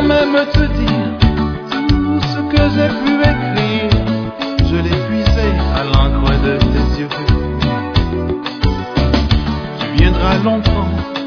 même te dire tout ce que j'ai pu écrire. Je l'ai puisé à l'encre de tes yeux. Tu viendras longtemps